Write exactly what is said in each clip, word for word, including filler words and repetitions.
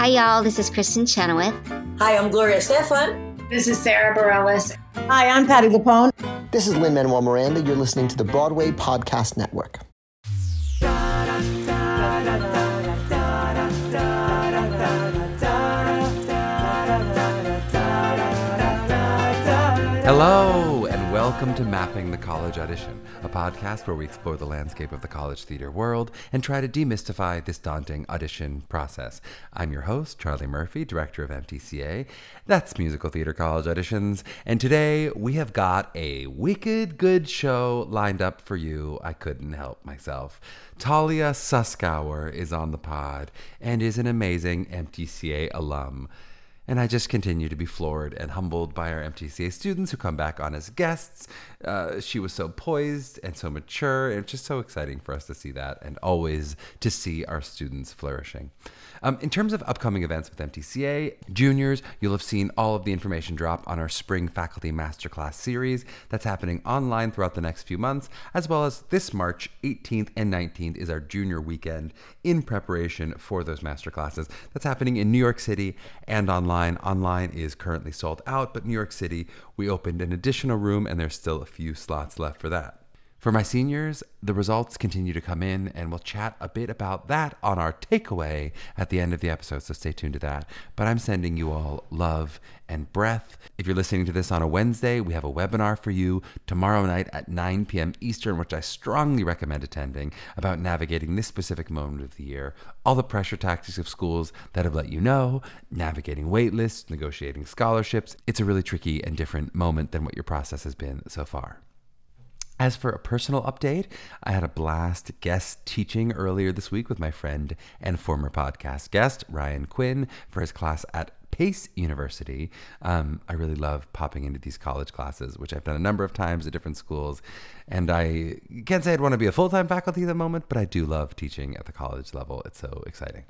Hi, y'all. This is Kristen Chenoweth. Hi, I'm Gloria Stefan. This is Sarah Bareilles. Hi, I'm Patti LuPone. This is Lin-Manuel Miranda. You're listening to the Broadway Podcast Network. Hello, and welcome to Mapping the College Audition, a podcast where we explore the landscape of the college theater world and try to demystify this daunting audition process. I'm your host, Charlie Murphy, director of M T C A. That's Musical Theater College Auditions. And today we have got a wicked good show lined up for you. I couldn't help myself. Talia Suskauer is on the pod and is an amazing M T C A alum. And I just continue to be floored and humbled by our M T C A students who come back on as guests. Uh, she was so poised and so mature. And it's just so exciting for us to see that and always to see our students flourishing. Um, in terms of upcoming events with M T C A, juniors, you'll have seen all of the information drop on our Spring Faculty Masterclass series that's happening online throughout the next few months, as well as this March eighteenth and nineteenth is our junior weekend in preparation for those masterclasses. That's happening in New York City and online. Online is currently sold out, but New York City, we opened an additional room and there's still a few slots left for that. For my seniors, the results continue to come in, and we'll chat a bit about that on our takeaway at the end of the episode, so stay tuned to that. But I'm sending you all love and breath. If you're listening to this on a Wednesday, we have a webinar for you tomorrow night at nine p.m. Eastern, which I strongly recommend attending, about navigating this specific moment of the year, all the pressure tactics of schools that have let you know, navigating wait lists, negotiating scholarships. It's a really tricky and different moment than what your process has been so far. As for a personal update, I had a blast guest teaching earlier this week with my friend and former podcast guest, Ryan Quinn, for his class at Pace University. Um, I really love popping into these college classes, which I've done a number of times at different schools. And I can't say I'd want to be a full-time faculty at the moment, but I do love teaching at the college level. It's so exciting.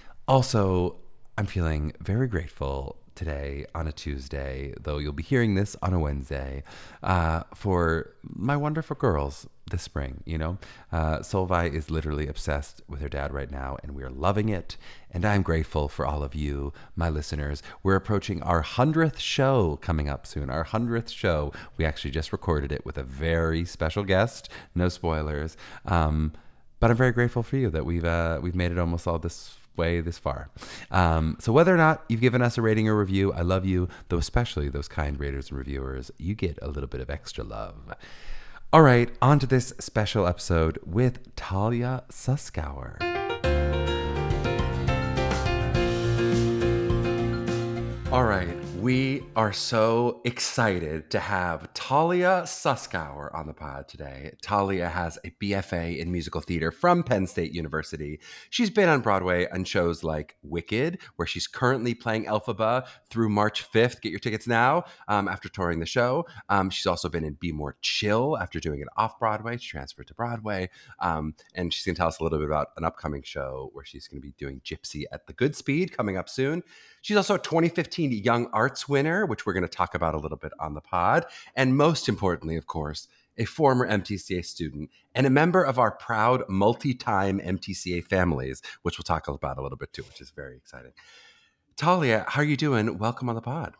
Also, I'm feeling very grateful today on a Tuesday, though you'll be hearing this on a Wednesday, uh, for my wonderful girls this spring. You know, uh, Solvay is literally obsessed with her dad right now, and we're loving it. And I'm grateful for all of you, my listeners. We're approaching our hundredth show coming up soon. Our hundredth show. We actually just recorded it with a very special guest. No spoilers. Um, but I'm very grateful for you that we've uh, we've made it almost all this way this far. Um, so whether or not you've given us a rating or review, I love you, though especially those kind raters and reviewers, you get a little bit of extra love. All right, on to this special episode with Talia Suskauer. All right, we are so excited to have Talia Suskauer on the pod today. Talia has a B F A in musical theater from Penn State University. She's been on Broadway on shows like Wicked, where she's currently playing Elphaba through March fifth. Get your tickets now um, after touring the show. Um, she's also been in Be More Chill after doing it off-Broadway. She transferred to Broadway. Um, and she's going to tell us a little bit about an upcoming show where she's going to be doing Gypsy at the Goodspeed coming up soon. She's also a twenty fifteen Young Arts winner, which we're going to talk about a little bit on the pod. And most importantly, of course, a former M T C A student and a member of our proud multi-time M T C A families, which we'll talk about a little bit too, which is very exciting. Talia, how are you doing? Welcome on the pod.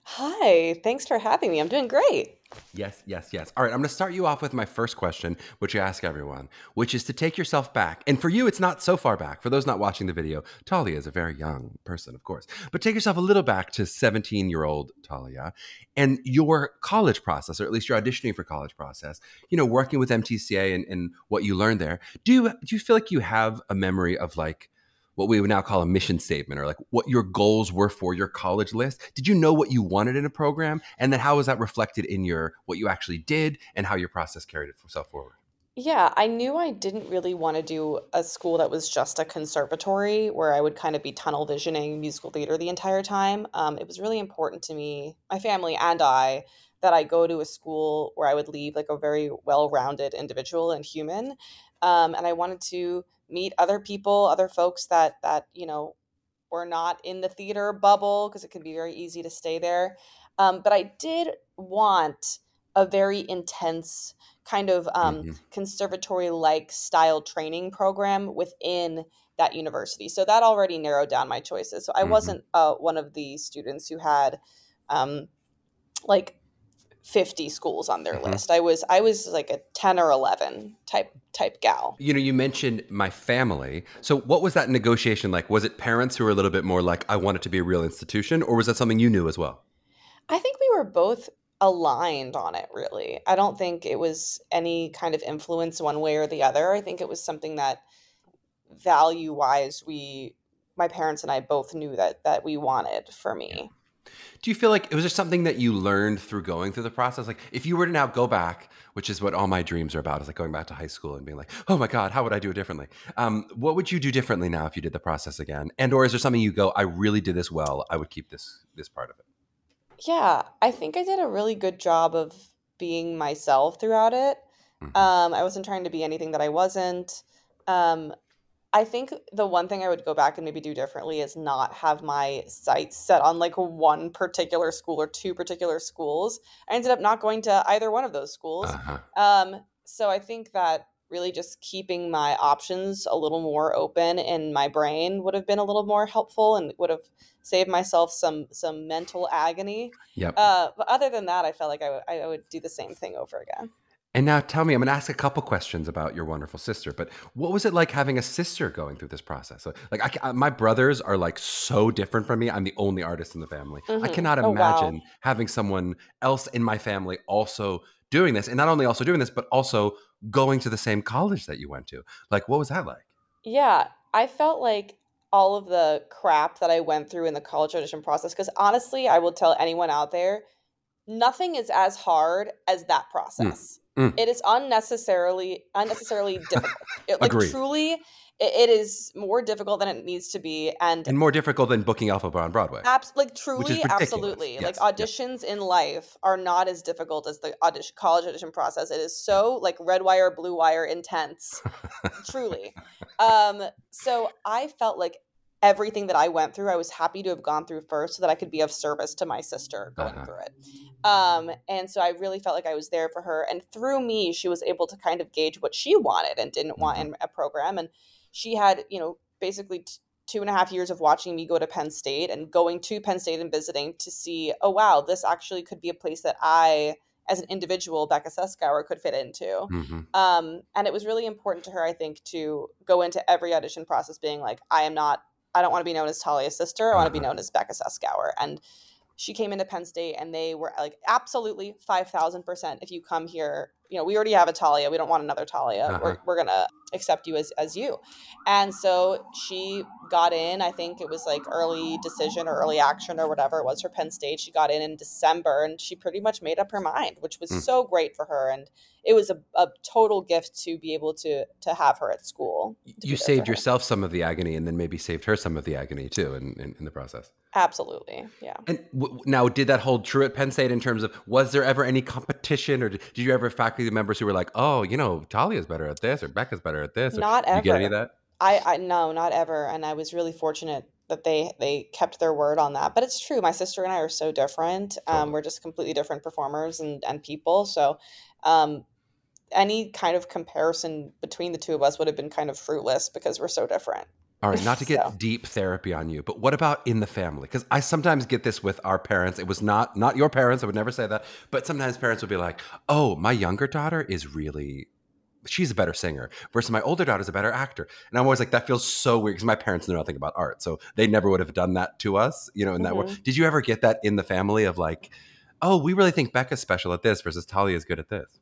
Hi, thanks for having me. I'm doing great. Yes, yes, yes. All right, I'm going to start you off with my first question, which I ask everyone, which is to take yourself back. And for you, it's not so far back. For those not watching the video, Talia is a very young person, of course. But take yourself a little back to seventeen-year-old Talia and your college process, or at least your auditioning for college process, you know, working with M T C A and, and what you learned there. Do you, do you feel like you have a memory of like what we would now call a mission statement, or like what your goals were for your college list? Did you know what you wanted in a program? And then how was that reflected in your what you actually did and how your process carried itself forward? Yeah, I knew I didn't really want to do a school that was just a conservatory where I would kind of be tunnel visioning musical theater the entire time. Um, it was really important to me, my family and I, that I go to a school where I would leave like a very well-rounded individual and human. Um, and I wanted to meet other people, other folks that that, you know, were not in the theater bubble because it can be very easy to stay there. Um, but I did want a very intense kind of um, Mm-hmm. conservatory-like style training program within that university. So that already narrowed down my choices. So I Mm-hmm. wasn't uh, one of the students who had um, like fifty schools on their Mm-hmm. list. I was I was like a ten or eleven type type gal. You know, you mentioned my family. So what was that negotiation like? Was it parents who were a little bit more like, I want it to be a real institution, or was that something you knew as well? I think we were both aligned on it, really. I don't think it was any kind of influence one way or the other. I think it was something that value wise we my parents and I both knew that that we wanted for me. Do you feel like it was just something that you learned through going through the process? Like if you were to now go back, which is what all my dreams are about, is like going back to high school and being like, oh my God, how would I do it differently? Um, what would you do differently now if you did the process again? And or is there something you go, I really did this well, I would keep this this part of it? Yeah, I think I did a really good job of being myself throughout it. Mhm. Um, I wasn't trying to be anything that I wasn't. Um, I think the one thing I would go back and maybe do differently is not have my sights set on like one particular school or two particular schools. I ended up not going to either one of those schools. Uh-huh. Um, so I think that really just keeping my options a little more open in my brain would have been a little more helpful and would have saved myself some some mental agony. Yep. Uh, but other than that, I felt like I would I would do the same thing over again. And now tell me, I'm going to ask a couple questions about your wonderful sister, but what was it like having a sister going through this process? So, like, I, ca- my brothers are like so different from me. I'm the only artist in the family. I Mhm. cannot Oh, wow. imagine having someone else in my family also doing this. And not only also doing this, but also going to the same college that you went to. Like, what was that like? Yeah, I felt like all of the crap that I went through in the college audition process, because honestly, I will tell anyone out there, nothing is as hard as that process. Mm. It is unnecessarily unnecessarily difficult. It, like Agreed. truly, it, it is more difficult than it needs to be, and And more difficult than booking Alpha on Broadway. abs- like Which is truly, ridiculous. absolutely, like Yes, yep. auditions in life are not as difficult as the audition college audition process. It is so like red wire, blue wire intense. Truly. Um, so I felt like everything that I went through, I was happy to have gone through first so that I could be of service to my sister going Uh-huh. through it. Um, and so I really felt like I was there for her. And through me, she was able to kind of gauge what she wanted and didn't want Mhm. in a program. And she had, you know, basically t- two and a half years of watching me go to Penn State and going to Penn State and visiting to see, oh, wow, this actually could be a place that I, as an individual, Becca Suskauer, could fit into. Mhm. Um, and it was really important to her, I think, to go into every audition process being like, I am not, I don't want to be known as Talia's sister. I want to be Uh-huh. known as Becca Suskauer. And she came into Penn State and they were like, absolutely five thousand percent. If you come here, you know, we already have a Talia. We don't want another Talia. Uh-huh. We're, we're going to accept you as, as you. And so she got in, I think it was like early decision or early action or whatever it was for Penn State. She got in in December and she pretty much made up her mind, which was Mm. so great for her. And it was a, a total gift to be able to to have her at school. to be You there for saved her. yourself some of the agony and then maybe saved her some of the agony too in, in, in the process. Absolutely. Yeah. And w- now, did that hold true at Penn State in terms of, was there ever any competition or did, did you ever have faculty members who were like, oh, you know, Talia's better at this or Becca's better at this? Or, Not did you get any of ever. that? I, I no, not ever. And I was really fortunate that they they kept their word on that. But it's true. My sister and I are so different. Um, Totally. we're just completely different performers and, and people. So um, any kind of comparison between the two of us would have been kind of fruitless because we're so different. All right, not to get So deep therapy on you, but what about in the family? Because I sometimes get this with our parents. It was not not your parents. I would never say that. But sometimes parents would be like, oh, my younger daughter is really, she's a better singer versus my older daughter's a better actor. And I'm always like, that feels so weird because my parents know nothing about art. So they never would have done that to us, you know, in that way. mhm. Did you ever get that in the family of like, oh, we really think Becca's special at this versus Talia is good at this?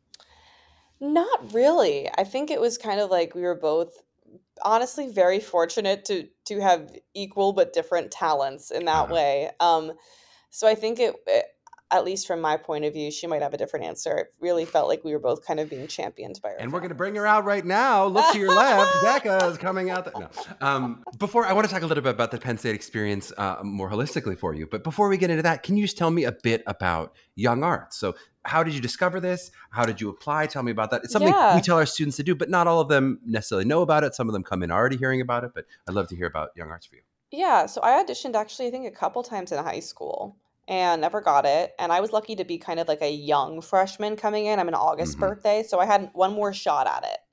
Not really. I think it was kind of like we were both honestly very fortunate to to have equal but different talents in that Uh-huh. way. Um, so I think it, it, at least from my point of view, she might have a different answer. It really felt like we were both kind of being championed by our And we're going to families. bring her out right now. Look to your left. Becca is coming out. The- no. Um, before, I want to talk a little bit about the Penn State experience uh, more holistically for you. But before we get into that, can you just tell me a bit about Young Arts? So how did you discover this? How did you apply? Tell me about that. It's something we Yeah. tell our students to do, but not all of them necessarily know about it. Some of them come in already hearing about it, but I'd love to hear about Young Arts for you. Yeah, so I auditioned actually, I think a couple times in high school and never got it. And I was lucky to be kind of like a young freshman coming in. I'm an August Mhm. birthday, so I had one more shot at it.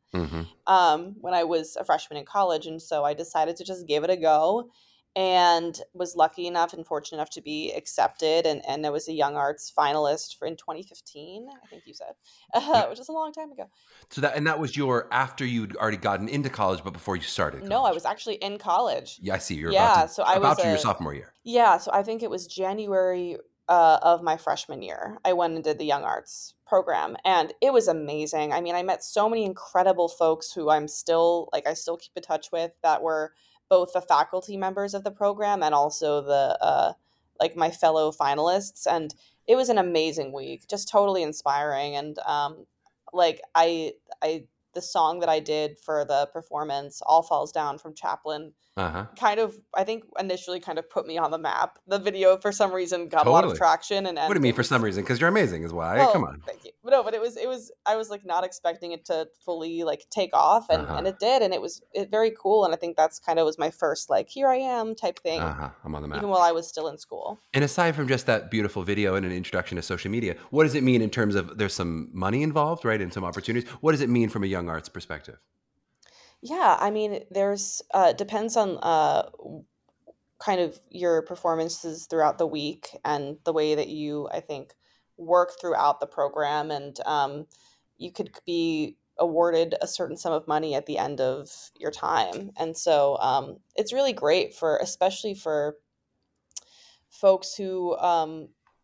Mm-hmm. um, when I was a freshman in college. And so I decided to just give it a go and was lucky enough and fortunate enough to be accepted. And, and I was a Young Arts finalist for in twenty fifteen, I think you said, uh, which is a long time ago. So that and that was your after you'd already gotten into college, but before you started college. No, I was actually in college. Yeah, I see. You're Yeah, about to so I about was to your a sophomore year. yeah, so I think it was January uh, of my freshman year. I went and did the Young Arts program, and it was amazing. I mean, I met so many incredible folks who I'm still like I still keep in touch with that were both the faculty members of the program and also the uh, like my fellow finalists, and it was an amazing week, just totally inspiring. And um, like I I the song that I did for the performance, "All Falls Down" from Chaplin, Uh-huh. kind of, I think initially kind of put me on the map. The video for some reason got a lot of Totally. traction, and, What do and you mean it for some was, reason? Because you're amazing is why. Come well, on. thank you. But no, but it was, it was, I was like not expecting it to fully like take off, and, Uh-huh. and it did. And it was it very cool. And I think that's kind of was my first like, here I am type thing, Uh-huh. I'm on the map. even while I was still in school. And aside from just that beautiful video and an introduction to social media, what does it mean in terms of there's some money involved, right? And some opportunities. What does it mean from a Young Arts perspective? Yeah, I mean, there's uh depends on uh w- kind of your performances throughout the week and the way that you, I think, work throughout the program. And um, you could be awarded a certain sum of money at the end of your time. And so um, it's really great for, especially for folks who um,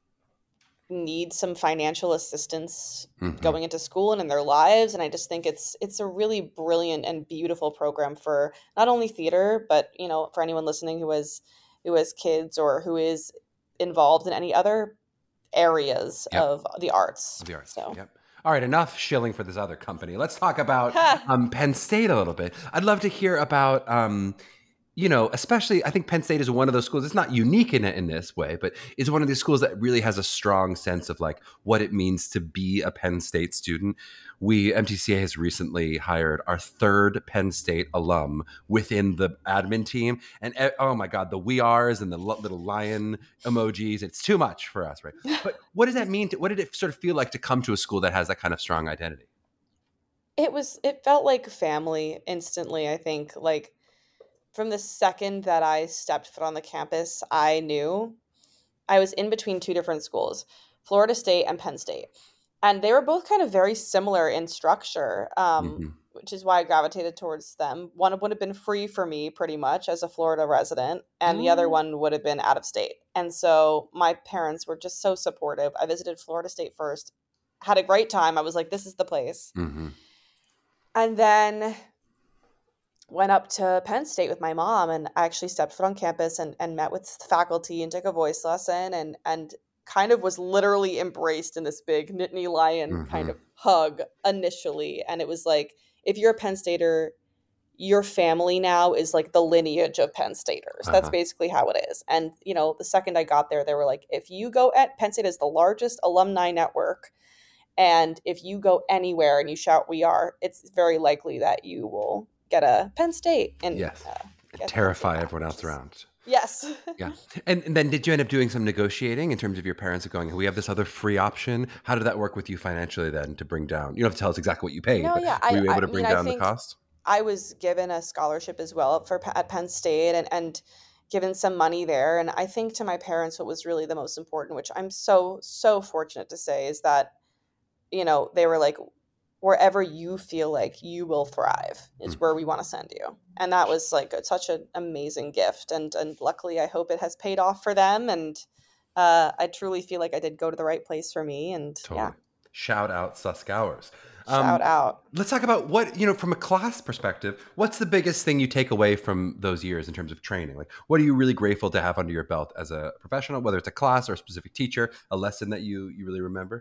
need some financial assistance Mm-hmm. going into school and in their lives. And I just think it's it's a really brilliant and beautiful program for not only theater, but you know, for anyone listening who has who has kids or who is involved in any other areas Yep. of the arts. The arts. So Yep. All right, enough shilling for this other company. Let's talk about Ha! um, Penn State a little bit. I'd love to hear about, um, you know, especially I think Penn State is one of those schools. It's not unique in in this way, but it's one of these schools that really has a strong sense of like what it means to be a Penn State student. We M T C A has recently hired our third Penn State alum within the admin team, and eh, oh my God, the we are's and the lo- little lion emojis. It's too much for us, right? But what does that mean? To, what did it sort of feel like to come to a school that has that kind of strong identity? it was it felt like family instantly, I think. Like from the second that I stepped foot on the campus, I knew I was in between two different schools, Florida State and Penn State. And they were both kind of very similar in structure, um, Mm-hmm. which is why I gravitated towards them. One would have been free for me pretty much as a Florida resident, and the other Oh. one would have been out of state. And so my parents were just so supportive. I visited Florida State first, had a great time. I was like, this is the place. Mm-hmm. And then went up to Penn State with my mom, and I actually stepped foot on campus and, and met with faculty and took a voice lesson, and and kind of was literally embraced in this big Nittany Lion kind Mhm. of hug initially. And it was like, if you're a Penn Stater, your family now is like the lineage of Penn Staters. That's Uh-huh. basically how it is. And, you know, the second I got there, they were like, if you go at Penn State is the largest alumni network. And if you go anywhere and you shout, "We are," it's very likely that you will get a Penn State and Yes. uh, And get terrify something everyone else which is- around. Yes. Yeah. And, and then did you end up doing some negotiating in terms of your parents going, we have this other free option? How did that work with you financially then to bring down? You don't have to tell us exactly what you paid, No, but yeah, were I- you able I to bring mean, I down the think- cost? I was given a scholarship as well for at Penn State, and, and given some money there. And I think to my parents, what was really the most important, which I'm so, so fortunate to say, is that, you know, they were like, wherever you feel like you will thrive is Mm. where we want to send you. And that was like a, such an amazing gift. And, and luckily, I hope it has paid off for them. And uh, I truly feel like I did go to the right place for me. And Totally. yeah, Shout out Suskowers. shout out. Let's talk about what, you know, from a class perspective, what's the biggest thing you take away from those years in terms of training? Like, what are you really grateful to have under your belt as a professional, whether it's a class or a specific teacher, a lesson that you, you really remember?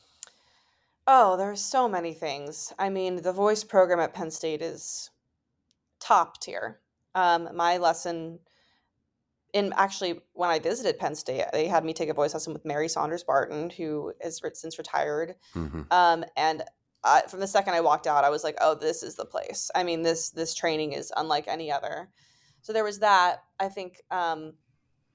Oh, there's so many things. I mean, the voice program at Penn State is top tier. Um, my lesson in actually when I visited Penn State, they had me take a voice lesson with Mary Saunders Barton, who has re- since retired. Mm-hmm. Um, and I, from the second I walked out, I was like, "Oh, this is the place." I mean, this this training is unlike any other. So there was that. I think um,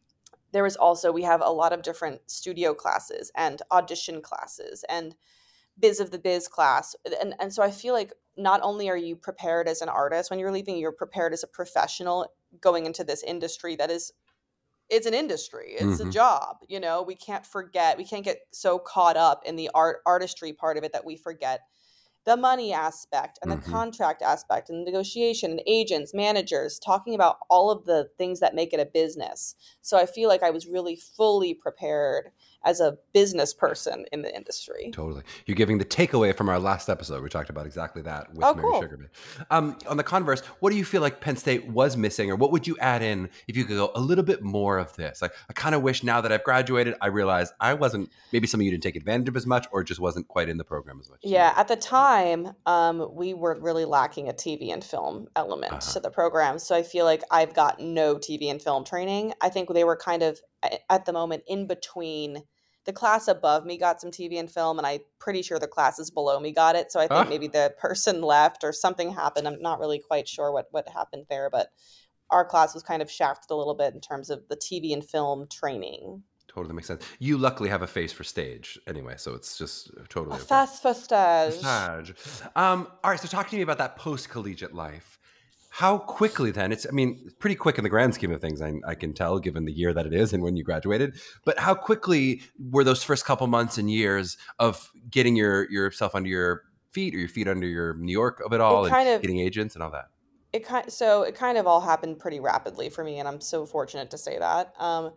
there was also we have a lot of different studio classes and audition classes and biz of the biz class. And, and so I feel like not only are you prepared as an artist, when you're leaving, you're prepared as a professional going into this industry that is, it's an industry, it's a Mm-hmm. job, you know, we can't forget, we can't get so caught up in the art artistry part of it that we forget the money aspect and the Mm-hmm. contract aspect and negotiation and agents, managers, talking about all of the things that make it a business. So I feel like I was really fully prepared as a business person in the industry. Totally. You're giving the takeaway from our last episode. We talked about exactly that with Oh, Mary cool. Sugarman. Um, on the converse, what do you feel like Penn State was missing, or what would you add in if you could go a little bit more of this? Like, I kind of wish now that I've graduated, I realized I wasn't, maybe some of you didn't take advantage of as much, or just wasn't quite in the program as much. as you Yeah, did. at the time, um, we were really lacking a T V and film element Uh-huh. to the program. So I feel like I've got no T V and film training. I think they were kind of a- at the moment in between. The class above me got some T V and film, and I'm pretty sure the classes below me got it. So I think Ah, maybe the person left or something happened. I'm not really quite sure what what happened there, but our class was kind of shafted a little bit in terms of the T V and film training. totally makes sense. You luckily have a face for stage anyway, so it's just totally A okay. fast for stage. Sage. Um, all right, so talk to me about that post-collegiate life. How quickly then, it's, I mean, it's pretty quick in the grand scheme of things, I, I can tell, given the year that it is and when you graduated, but how quickly were those first couple months and years of getting your yourself under your feet, or your feet under your New York of it all, It and kind of getting agents and all that? it kind so it kind of all happened pretty rapidly for me, and I'm so fortunate to say that. Um,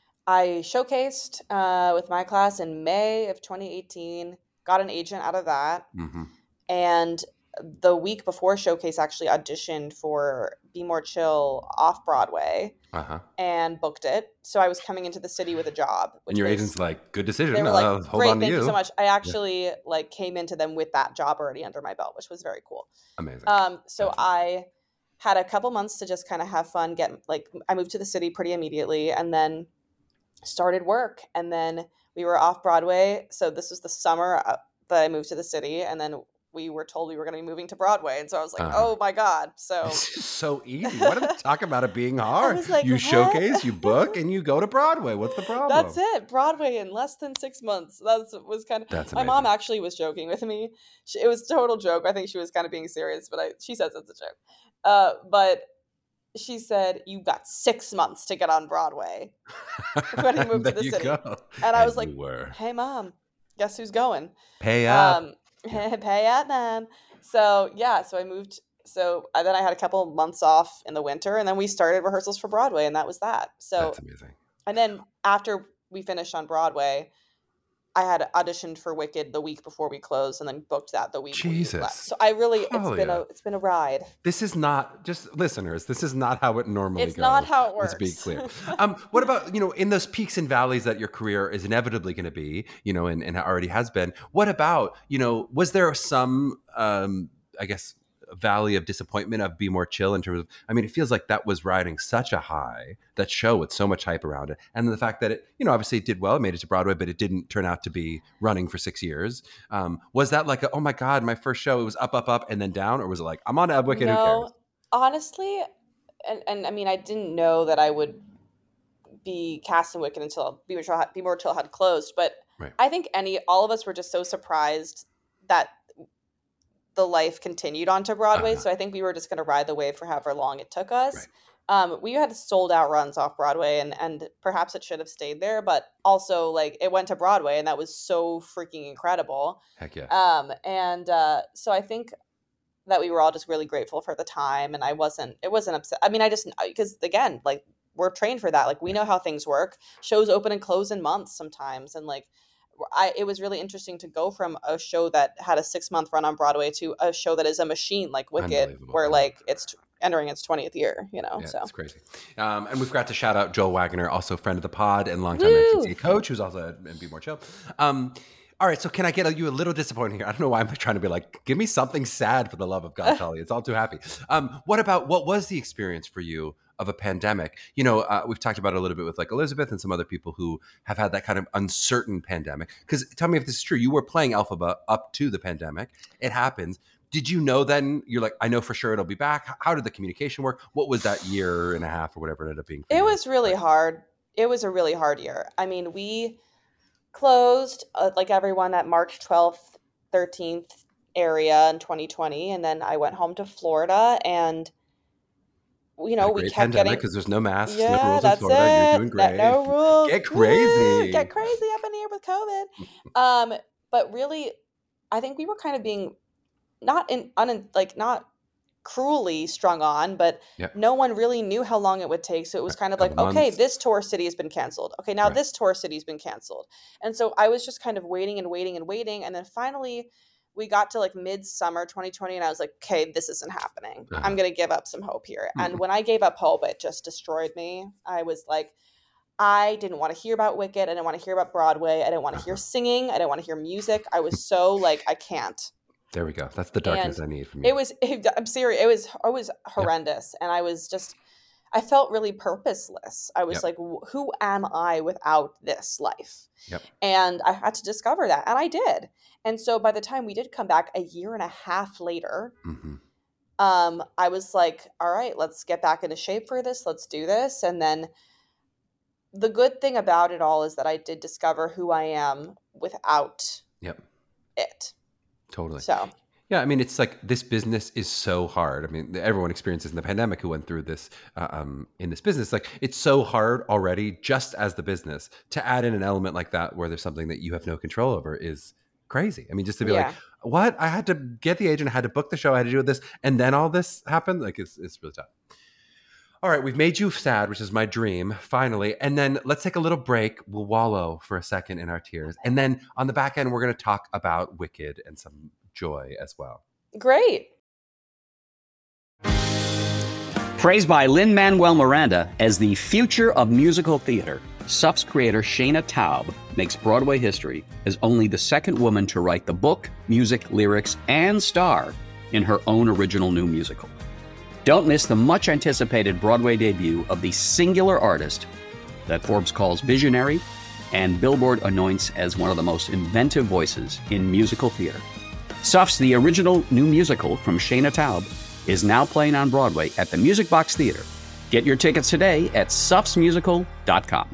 I showcased uh, with my class in May of twenty eighteen, got an agent out of that, Mm-hmm. and the week before showcase actually auditioned for Be More Chill off Broadway Uh-huh. and booked it. So I was coming into the city with a job, And which your was agent's like, good they decision. were like, Uh, hold "Great, on to thank you so you. much." I Yeah, actually like came into them with that job already under my belt, which was very cool. amazing. Um, so Absolutely. I had a couple months to just kind of have fun, get like I moved to the city pretty immediately and then started work. And then we were off Broadway. So this was the summer uh, that I moved to the city, and then we were told we were going to be moving to Broadway. And so I was like, Uh-huh. "Oh my God." So It's so easy. Why do they talk about it being I hard? was like, You "What?" showcase, you book, and you go to Broadway. What's the That's problem? it. Broadway in less than six months. That's was kind of. That's My mom amazing. actually was joking with me. She, it was a total joke. I think she was kind of being serious, but I she says it's a joke. Uh, but she said, "You got six months to get on Broadway when he moved to There the you city." go. And I was And like, you were. "Hey, mom, guess who's going?" Pay up. Um, Yeah, pay up, mom. So yeah, so I moved. So I, then I had a couple months off in the winter, and then we started rehearsals for Broadway, and that was that. So that's amazing. and then after we finished on Broadway, I had auditioned for Wicked the week before we closed, and then booked that the week we left. Jesus. So I really, it's Hell been yeah. a, it's been a ride. This is not, just listeners, this is not how it normally It's goes. not how it Let's be works. clear. Um, what about, you know, in those peaks and valleys that your career is inevitably going to be, you know, and, and already has been, what about, you know, was there some, um, I guess, valley of disappointment of Be More Chill in terms of, I mean, it feels like that was riding such a high, that show with so much hype around it. And the fact that it, you know, obviously it did well, it made it to Broadway, but it didn't turn out to be running for six years. Um, was that like, a, oh my God, my first show, it was up, up, up, and then down? Or was it like, I'm on Wicked, who cares? No, honestly, and, and I mean, I didn't know that I would be cast in Wicked until Be More Chill, Be More Chill had closed. But Right. I think any, all of us were just so surprised that the life continued onto Broadway. Uh-huh. So I think we were just going to ride the wave for however long it took us. Right. Um, we had sold out runs off Broadway, and and perhaps it should have stayed there, but also like it went to Broadway, and that was so freaking incredible. Heck yeah. Um, and uh, so I think that we were all just really grateful for the time, and I wasn't, it wasn't upset. I mean, I just, because again, like we're trained for that. Like we know how things work. Shows open and close in months sometimes, and like I, it was really interesting to go from a show that had a six month run on Broadway to a show that is a machine like Wicked, Unbelievable. where Yeah. like it's t- entering its twentieth year, you know? Yeah, So it's crazy. Um, and we've got to shout out Joel Wagner, also friend of the pod and longtime Woo! M C C coach, who's also at Be More Chill. Um, all right, so can I get you a little disappointed here? I don't know why I'm trying to be like, give me something sad for the love of God, Tully. It's all too happy. Um, what about, what was the experience for you of a pandemic? You know, uh, we've talked about it a little bit with like Elizabeth and some other people who have had that kind of uncertain pandemic. Because tell me if this is true. You were playing Elphaba up to the pandemic. It happens. Did you know then, you're like, I know for sure it'll be back? How did the communication work? What was that year and a half or whatever it ended up being for it you? was really hard. It was a really hard year. I mean, we closed uh, like everyone that March twelfth thirteenth area in twenty twenty. And then I went home to Florida and, you Had know, a we great kept pandemic getting, because there's no masks, no yeah, rules in that's Florida. You're it. doing No, great. no rules. Get Woo! Get crazy. crazy up in here with COVID. Um, but really, I think we were kind of being not in, un, like not cruelly strung on, but Yep. no one really knew how long it would take. So it was kind of like, Couple okay, months. this tour city has been canceled. Okay, now Right. this tour city has been canceled. And so I was just kind of waiting and waiting and waiting. And then finally we got to like midsummer twenty twenty and I was like, okay, this isn't happening. Uh-huh. I'm going to give up some hope here. Mm. And when I gave up hope, it just destroyed me. I was like, I didn't want to hear about Wicked. I didn't want to hear about Broadway. I didn't want to hear Uh-huh. singing. I didn't want to hear music. I was so like, I can't. There we go. That's the darkness And I need from you. It was, it, I'm serious. It was, it was horrendous. And I was just, I felt really purposeless. I was Yep. like, wh- who am I without this life? Yep. And I had to discover that. And I did. And so by the time we did come back a year and a half later, hmm um, I was like, all right, let's get back into shape for this. Let's do this. And then the good thing about it all is that I did discover who I am without Yep. it. Totally. So Yeah, I mean, it's like this business is so hard. I mean, everyone experiences in the pandemic who went through this uh, um, in this business. Like, it's so hard already, just as the business, to add in an element like that where there's something that you have no control over is crazy. I mean, just to be yeah. like, what? I had to get the agent, I had to book the show, I had to do this, and then all this happened. Like, it's it's really tough. All right, we've made you sad, which is my dream, finally. And then let's take a little break. We'll wallow for a second in our tears. And then on the back end, we're going to talk about Wicked and some joy as well. Great. Praised by Lin-Manuel Miranda as the future of musical theater, S U F's creator Shayna Taub makes Broadway history as only the second woman to write the book, music, lyrics, and star in her own original new musical. Don't miss the much-anticipated Broadway debut of the singular artist that Forbes calls visionary and Billboard anoints as one of the most inventive voices in musical theater. S U F's The Original New Musical from Shayna Taub is now playing on Broadway at the Music Box Theater. Get your tickets today at sufs musical dot com.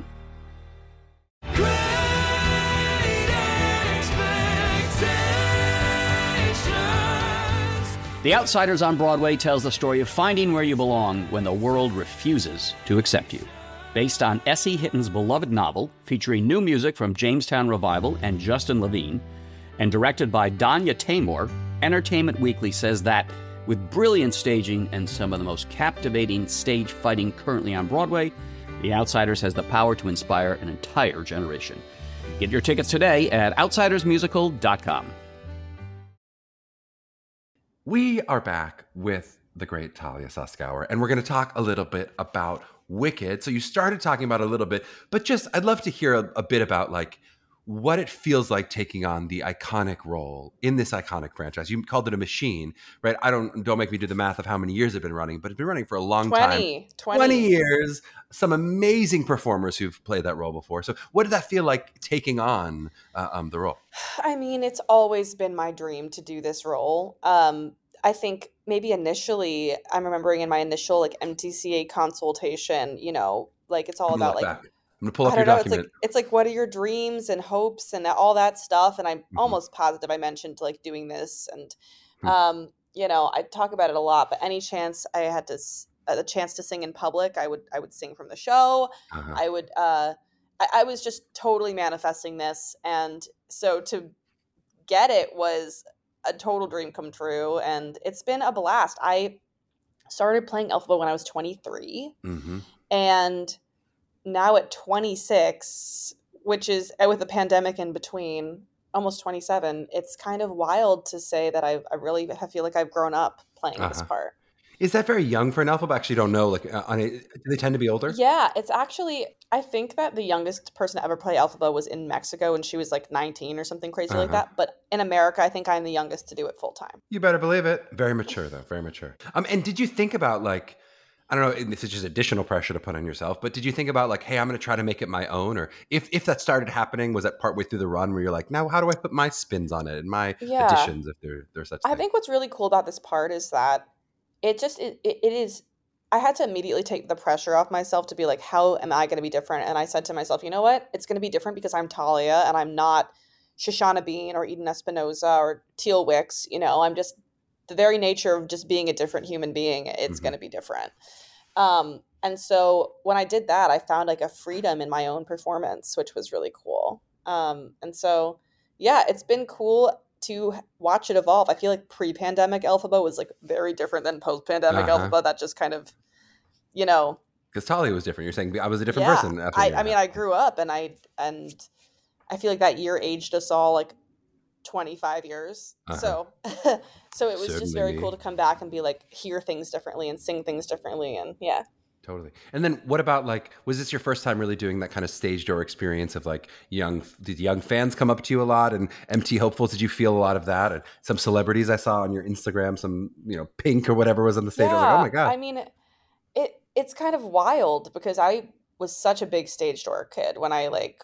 The Outsiders on Broadway tells the story of finding where you belong when the world refuses to accept you. Based on S E. Hitton's beloved novel, featuring new music from Jamestown Revival and Justin Levine, and directed by Danya Taymor, Entertainment Weekly says that, with brilliant staging and some of the most captivating stage fighting currently on Broadway, The Outsiders has the power to inspire an entire generation. Get your tickets today at outsiders musical dot com. We are back with the great Talia Suskauer, and we're going to talk a little bit about Wicked. So you started talking about it a little bit, but just I'd love to hear a, a bit about like what it feels like taking on the iconic role in this iconic franchise. You called it a machine, right? I don't don't make me do the math of how many years it's been running, but it's been running for a long twenty, time. twenty. twenty years. Some amazing performers who've played that role before. So what did that feel like taking on uh, um, the role? I mean, it's always been my dream to do this role. Um, I think maybe initially, I'm remembering in my initial like M T C A consultation, you know, like it's all I'm gonna about look like back. I'm gonna pull up I your don't know. It's document. like it's like what are your dreams and hopes and all that stuff. And I'm Mhm. almost positive I mentioned like doing this, and Hmm. um, you know, I talk about it a lot. But any chance I had to s- uh, the chance to sing in public, I would I would sing from the show. Uh-huh. I would. Uh, I, I was just totally manifesting this, and so to get it was a total dream come true, and it's been a blast. I started playing Elphaba when I was twenty-three, hmm and now at twenty-six, which is uh, with the pandemic in between, almost twenty-seven, it's kind of wild to say that I've, I really have- feel like I've grown up playing this Uh-huh. part. Is that very young for an Elphaba? I actually don't know. Like, uh, on a, do they tend to be older? Yeah, it's actually, I think that the youngest person to ever play Elphaba was in Mexico, and she was like nineteen or something crazy like Uh-huh. that. But in America, I think I'm the youngest to do it full time. You better believe it. Very mature, though. Very mature. Um, and did you think about like, I don't know, and this is just additional pressure to put on yourself, but did you think about like, hey, I'm going to try to make it my own? Or if if that started happening, was that partway through the run where you're like, now how do I put my spins on it and my Yeah. additions if there there's such I thing? think what's really cool about this part is that it just it, it, it is I had to immediately take the pressure off myself to be like, how am I going to be different? And I said to myself, you know what? It's going to be different because I'm Talia and I'm not Shoshana Bean or Eden Espinosa or Teal Wicks. You know, I'm just the very nature of just being a different human being. It's Mhm. going to be different. Um, and so when I did that, I found like a freedom in my own performance, which was really cool. Um, and so, yeah, it's been cool to h- watch it evolve. I feel like pre-pandemic Elphaba was like very different than post-pandemic Uh-huh. Elphaba. That just kind of, you know, Because Talia was different. You're saying I was a different yeah. person after a I, year I and a mean, half. I grew up and I and I feel like that year aged us all like twenty-five years. Uh-huh. So so it was just Certainly very me. cool to come back and be like hear things differently and sing things differently and yeah. Totally. And then what about like, was this your first time really doing that kind of stage door experience of like young, did young fans come up to you a lot and M T hopefuls? Did you feel a lot of that? And some celebrities I saw on your Instagram, some, you know, Pink or whatever was on the stage. I was like, oh Yeah. my God. I mean it it's kind of wild because I was such a big stage door kid when I like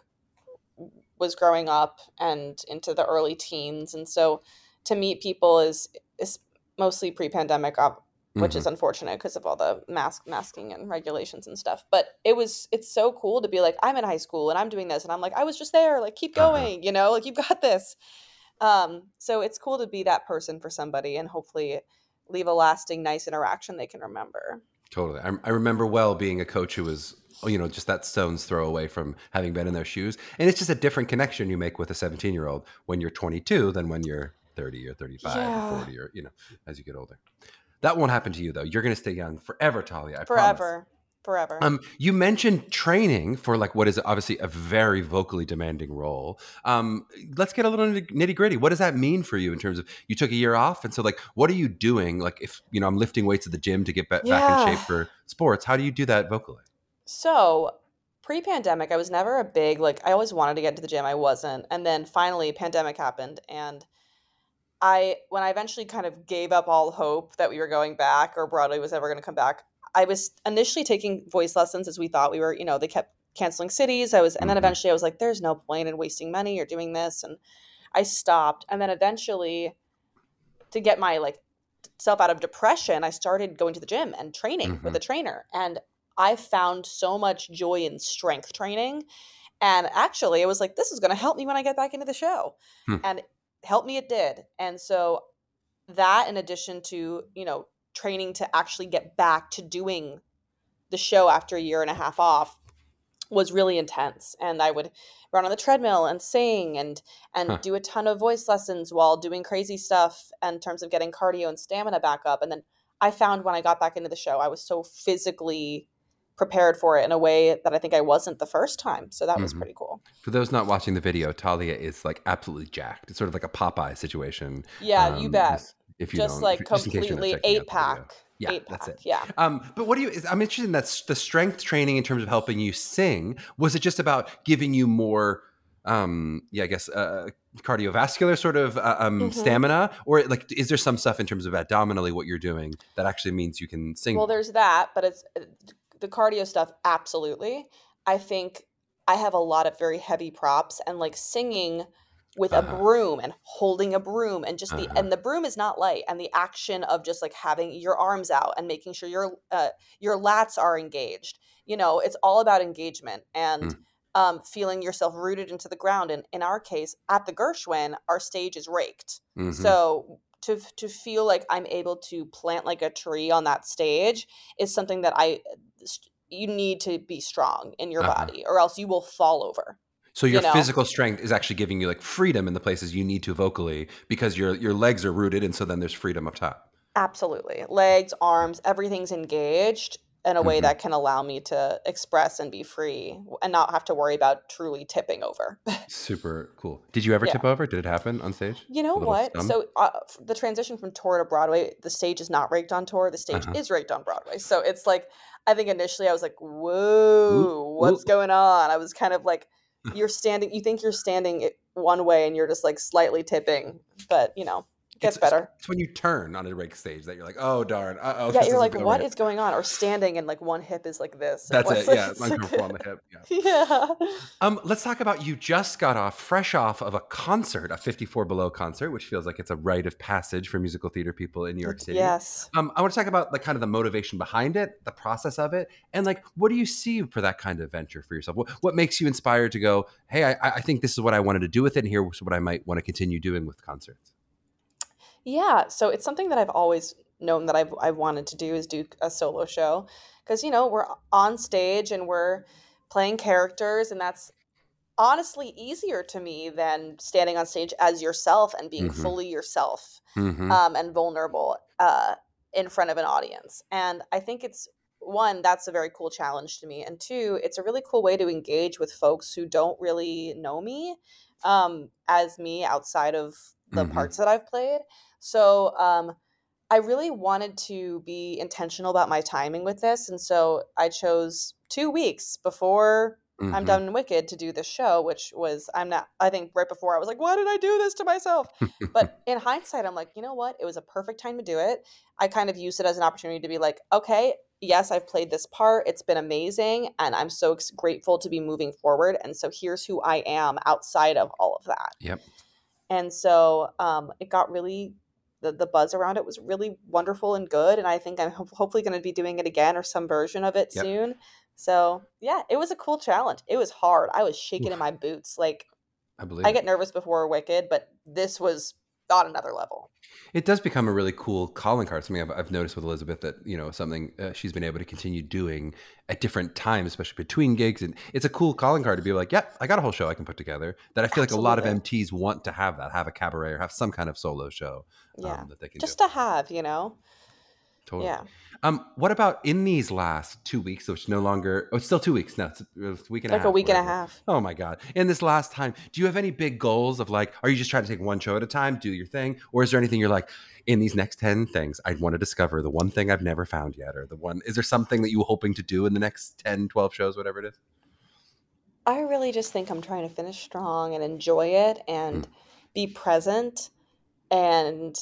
was growing up and into the early teens. And so to meet people is is mostly pre-pandemic up, which Mhm. is unfortunate because of all the mask masking and regulations and stuff. But it was it's so cool to be like, I'm in high school and I'm doing this and I'm like, I was just there, like keep Uh-huh. going, you know, like you've got this. Um, so it's cool to be that person for somebody and hopefully leave a lasting, nice interaction they can remember. Totally. I, I remember well being a coach who was, oh, you know, just that stone's throw away from having been in their shoes. And it's just a different connection you make with a seventeen year old when you're twenty-two than when you're thirty or thirty-five or Yeah, forty or, you know, as you get older. That won't happen to you though. You're going to stay young forever, Talia. I promise. forever, forever. Um, you mentioned training for like what is obviously a very vocally demanding role. Um, let's get a little nitty gritty. What does that mean for you in terms of you took a year off, and so like what are you doing? Like if you know I'm lifting weights at the gym to get ba- back in Yeah. shape for sports, how do you do that vocally? So pre-pandemic, I was never a big like I always wanted to get to the gym. I wasn't. And then finally pandemic happened and I when I eventually kind of gave up all hope that we were going back or Broadway was ever going to come back, I was initially taking voice lessons as we thought we were, you know, they kept canceling cities. I was and then Hmm. eventually I was like there's no point in wasting money or doing this and I stopped. And then eventually to get my like self out of depression, I started going to the gym and training with Hmm. a trainer. And I found so much joy in strength training. And actually, it was like, this is going to help me when I get back into the show. Hmm. And help me, it did. And so that, in addition to, you know, training to actually get back to doing the show after a year and a half off, was really intense. And I would run on the treadmill and sing and and Huh. do a ton of voice lessons while doing crazy stuff in terms of getting cardio and stamina back up. And then I found when I got back into the show, I was so physically prepared for it in a way that I think I wasn't the first time. So that was Hmm. pretty cool. For those not watching the video, Talia is like absolutely jacked. It's sort of like a Popeye situation. Yeah, you Um, bet. just if you Just don't, if, like just in case you're not completely checking out eight the video. pack. Yeah, Eight that's pack. it. Yeah. Um, but what do you? Is, I'm interested in that s- the strength training in terms of helping you sing. Was it just about giving you more? Um, yeah, I guess uh, cardiovascular sort of uh, um, hmm stamina, or like, is there some stuff in terms of abdominally what you're doing that actually means you can sing Well, more? there's that, but it's uh, the cardio stuff, absolutely. I think I have a lot of very heavy props and like singing with a Uh huh. broom and holding a broom and just Uh the huh. and the broom is not light and the action of just like having your arms out and making sure your uh, your lats are engaged. You know, it's all about engagement and um, feeling yourself rooted into the ground. And in our case, at the Gershwin, our stage is raked. Mm-hmm. So to to feel like I'm able to plant like a tree on that stage is something that I you need to be strong in your Uh huh. body or else you will fall over, So you your know? physical strength is actually giving you like freedom in the places you need to vocally because your your legs are rooted, and so then there's freedom up top. Absolutely. Legs, arms, everything's engaged in a way Hmm. that can allow me to express and be free and not have to worry about truly tipping over. Super cool. Did you ever Yeah. tip over? Did it happen on stage? You know A little what? scum? So uh, f- the transition from tour to Broadway, the stage is not raked on tour. The stage Uh-huh. is raked on Broadway. So it's like, I think initially I was like, Ooh, whoa, ooh. what's going on? I was kind of like, you're standing, you think you're standing it one way and you're just like slightly tipping, but you know, Gets it's, better. It's when you turn on a rig stage that you're like, oh darn, uh oh. Yeah, you're like, what is going on? Or standing and like one hip is like this. That's it. Like, Yeah, it's uncomfortable on the hip. Yeah. Yeah. Um, let's talk about you just got off, fresh off of a concert, a fifty-four Below concert, which feels like it's a rite of passage for musical theater people in New York City. Yes. Um, I want to talk about like kind of the motivation behind it, the process of it, and like what do you see for that kind of venture for yourself? What, what makes you inspired to go, hey, I, I think this is what I wanted to do with it, and here's what I might want to continue doing with concerts. Yeah, so it's something that I've always known that I've I've wanted to do is do a solo show because you know we're on stage and we're playing characters and that's honestly easier to me than standing on stage as yourself and being Mm-hmm. fully yourself Mm-hmm. um, and vulnerable uh, in front of an audience. And I think it's one, that's a very cool challenge to me, and two, it's a really cool way to engage with folks who don't really know me um, as me outside of the Mm-hmm. parts that I've played. So um, I really wanted to be intentional about my timing with this. And so I chose two weeks before Mm-hmm. I'm done Wicked to do this show, which was, I'm not, I think right before I was like, why did I do this to myself? But in hindsight, I'm like, you know what? It was a perfect time to do it. I kind of used it as an opportunity to be like, okay, yes, I've played this part. It's been amazing. And I'm so ex- grateful to be moving forward. And so here's who I am outside of all of that. Yep. And so um, it got really, the, the buzz around it was really wonderful and good. And I think I'm ho- hopefully going to be doing it again or some version of it Yep. soon. So yeah, it was a cool challenge. It was hard. I was shaking Oof. in my boots. Like I believe I it. get nervous before Wicked, but this was on another level. It does become a really cool calling card. Something I've, I've noticed with Elizabeth that, you know, something uh, she's been able to continue doing at different times, especially between gigs. And it's a cool calling card to be like, yeah, I got a whole show I can put together that I feel Absolutely. like a lot of M Ts want to have that, have a cabaret or have some kind of solo show um, Yeah. that they can Just do. to have, you know? Totally. Yeah. Um, what about in these last two weeks, which no longer, oh, it's still two weeks. No, it's a, it's a week and a Like half. a week and a whatever. half. Oh my God. In this last time, do you have any big goals of like, are you just trying to take one show at a time, do your thing? Or is there anything you're like, in these next ten things, I'd want to discover the one thing I've never found yet, or the one, is there something that you were hoping to do in the next ten, twelve shows, whatever it is? I really just think I'm trying to finish strong and enjoy it and Mm. be present and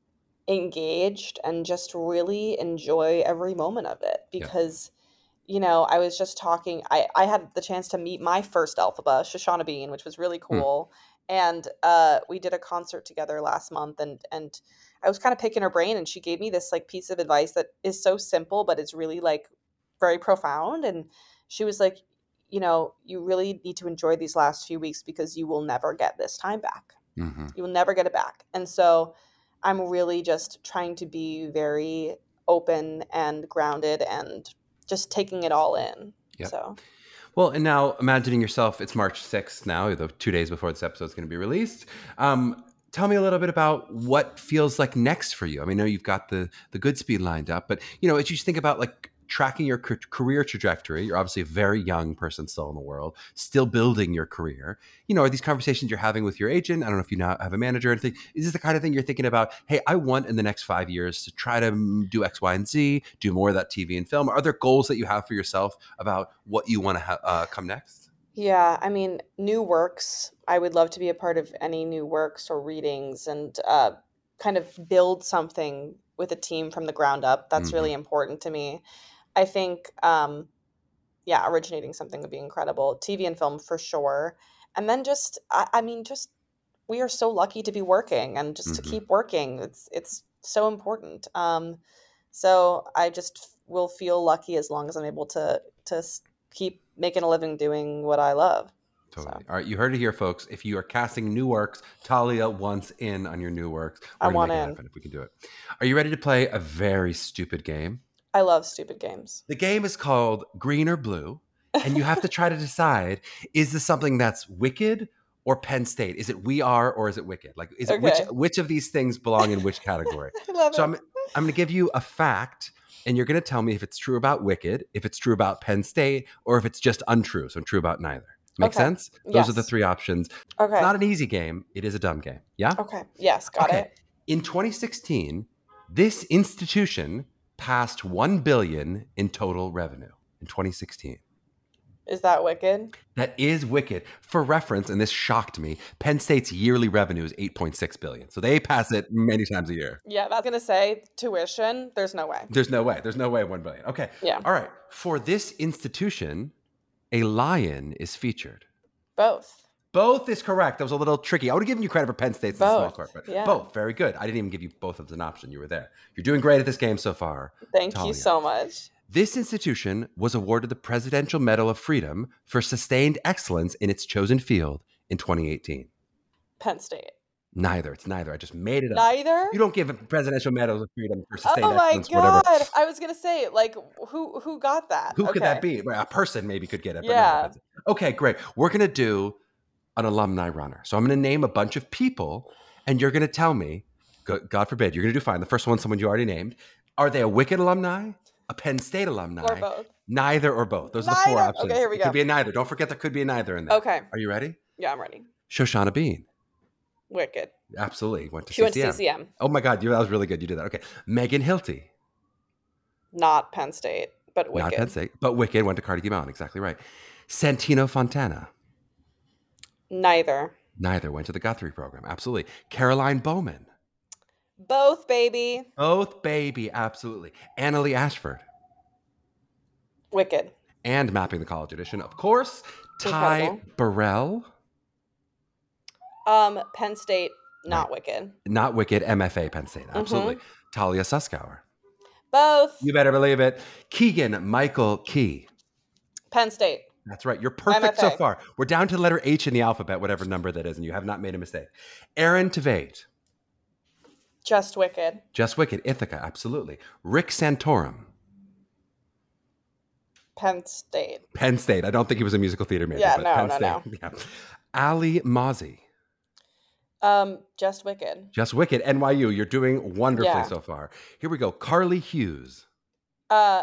engaged and just really enjoy every moment of it Yeah. because you know I was just talking I, I had the chance to meet my first Elphaba, Shoshana Bean, which was really cool. And uh, we did a concert together last month and and I was kind of picking her brain and she gave me this like piece of advice that is so simple but it's really like very profound. And she was like, you know, you really need to enjoy these last few weeks because you will never get this time back. Mm-hmm. You will never get it back. And so I'm really just trying to be very open and grounded and just taking it all in. Yep. So Well, and now imagining yourself, it's March sixth now, the two days before this episode is going to be released. Um, tell me a little bit about what feels like next for you. I mean, I know you've got the the Goodspeed lined up, but you know, as you think about like tracking your ca- career trajectory, you're obviously a very young person still in the world, still building your career. You know, are these conversations you're having with your agent? I don't know if you now have a manager or anything. Is this the kind of thing you're thinking about? Hey, I want in the next five years to try to mm, do X, Y, and Z, do more of that T V and film. Are there goals that you have for yourself about what you want to ha- uh, come next? yeah, I mean, new works. I would love to be a part of any new works or readings and uh, kind of build something with a team from the ground up. That's Mm-hmm. really important to me. I think, um, yeah, originating something would be incredible. T V and film for sure. And then just, I, I mean, just we are so lucky to be working and just to Mm-hmm. keep working. It's it's so important. Um, so I just will feel lucky as long as I'm able to to s- keep making a living doing what I love. Totally. So All right, you heard it here, folks. If you are casting new works, Talia wants in on your new works. I We're going want to make it in. happen if we can do it. Are you ready to play a very stupid game? I love stupid games. The game is called Green or Blue, and you have to try to decide, is this something that's Wicked or Penn State? Is it We Are or is it Wicked? Like, is it which Okay. which of these things belong in which category? I love So it. I'm I'm going to give you a fact, and you're going to tell me if it's true about Wicked, if it's true about Penn State, or if it's just untrue, so true about neither. Make Okay. sense? Those are the Yes. three options. Okay. It's not an easy game. It is a dumb game. Yeah? Okay. Yes, got Okay. it. In twenty sixteen, this institution passed one billion dollars in total revenue in twenty sixteen. Is that Wicked? That is Wicked. For reference, and this shocked me, Penn State's yearly revenue is eight point six billion dollars. So they pass it many times a year. Yeah, that's going to say tuition. There's no way. There's no way. There's no way one billion dollars. Okay. Yeah. All right. For this institution, a lion is featured. Both. Both is correct. That was a little tricky. I would have given you credit for Penn State's a small court, but yeah. both. Very good. I didn't even give you both as an option. You were there. You're doing great at this game so far. Thank Talia. you so much. This institution was awarded the Presidential Medal of Freedom for sustained excellence in its chosen field in twenty eighteen. Penn State. Neither. It's neither. I just made it up. Neither? You don't give Presidential Medals of Freedom for sustained oh my excellence, God. whatever. I was going to say, like, who who got that? Who okay. could that be? Well, a person maybe could get it. But yeah. No, okay, great. We're going to do an alumni runner. So I'm going to name a bunch of people, and you're going to tell me, God forbid, you're going to do fine. The first one's someone you already named. Are they a Wicked alumni, a Penn State alumni? Or both. Neither or both. Those neither. are the four options. Okay, here we it go. Could be a neither. Don't forget there could be a neither in there. Okay. Are you ready? Yeah, I'm ready. Shoshana Bean. Wicked. Absolutely. Went to she C C M. went to C C M. Oh my God, you, that was really good. You did that. Okay. Megan Hilty. Not Penn State, but Wicked. Not Penn State, but Wicked. Went to Carnegie Mellon. Exactly right. Santino Fontana. Neither. Neither. Went to the Guthrie program. Absolutely. Caroline Bowman. Both, baby. Both, baby. Absolutely. Annalie Ashford. Wicked. And Mapping the College Edition, of course. Ty Incredible. Burrell. Um, Penn State, not Right. Wicked. Not Wicked, M F A Penn State. Absolutely. Mm-hmm. Talia Suskauer. Both. You better believe it. Keegan Michael Key. Penn State. That's right. You're perfect M F A. so far. We're down to letter H in the alphabet, whatever number that is, and you have not made a mistake. Aaron Tveit. Just Wicked. Just Wicked. Ithaca. Absolutely. Rick Santorum. Penn State. Penn State. I don't think he was a musical theater major. Yeah, but no, Penn no, State. no. Yeah. Ali Mozzie. Um, Just Wicked. Just Wicked. N Y U. You're doing wonderfully Yeah. so far. Here we go. Carly Hughes. Uh,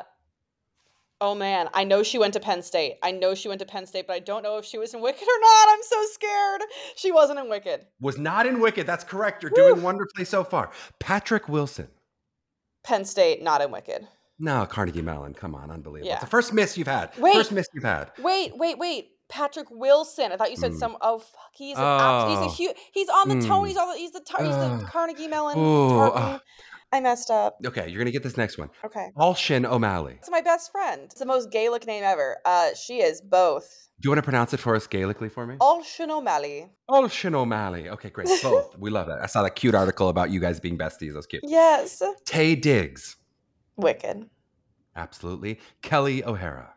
oh man, I know she went to Penn State. I know she went to Penn State, but I don't know if she was in Wicked or not. I'm so scared. She wasn't in Wicked. Was not in Wicked. That's correct. You're doing wonderfully so far. Patrick Wilson. Penn State, not in Wicked. No, Carnegie Mellon. Come on. Unbelievable. Yeah. It's the first miss you've had. Wait. First miss you've had. Wait, wait, wait. Patrick Wilson. I thought you said Mm. some. Oh fuck, he's an Oh. act, he's a huge. He's on the Mm. Tony. He's on the. He's the. Tar- he's the Ugh. Carnegie Mellon. Ooh, Tartan. ah. I messed up. Okay, you're going to get this next one. Okay. Alshin O'Malley. It's my best friend. It's the most Gaelic name ever. Uh, she is both. Do you want to pronounce it for us Gaelically for me? Alshin O'Malley. Alshin O'Malley. Okay, great. Both. We love that. I saw that cute article about you guys being besties. That's cute. Yes. Tay Diggs. Wicked. Absolutely. Kelly O'Hara.